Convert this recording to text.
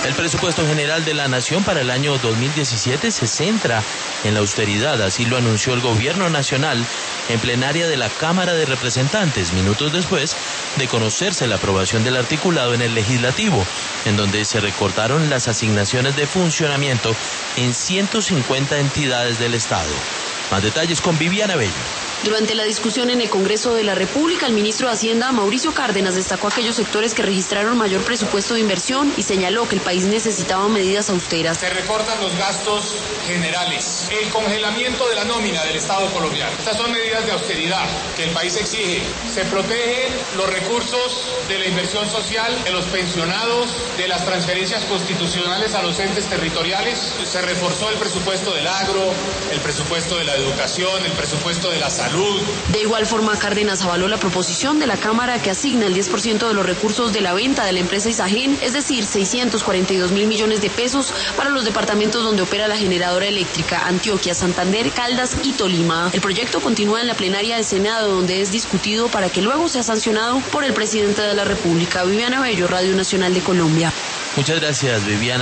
El presupuesto general de la Nación para el año 2017 se centra en la austeridad, así lo anunció el Gobierno Nacional en plenaria de la Cámara de Representantes, minutos después de conocerse la aprobación del articulado en el Legislativo, en donde se recortaron las asignaciones de funcionamiento en 150 entidades del Estado. Más detalles con Viviana Bello. Durante la discusión en el Congreso de la República, el ministro de Hacienda, Mauricio Cárdenas, destacó aquellos sectores que registraron mayor presupuesto de inversión y señaló que el país necesitaba medidas austeras. Se recortan los gastos generales, el congelamiento de la nómina del Estado colombiano. Estas son medidas de austeridad que el país exige. Se protegen los recursos de la inversión social, de los pensionados, de las transferencias constitucionales a los entes territoriales. Se reforzó el presupuesto del agro, el presupuesto de la educación, el presupuesto de la salud. De igual forma, Cárdenas avaló la proposición de la Cámara que asigna el 10% de los recursos de la venta de la empresa Isagen, es decir, 642.000 millones de pesos para los departamentos donde opera la generadora eléctrica, Antioquia, Santander, Caldas y Tolima. El proyecto continúa en la plenaria del Senado, donde es discutido para que luego sea sancionado por el presidente de la República. Viviana Bello, Radio Nacional de Colombia. Muchas gracias, Viviana.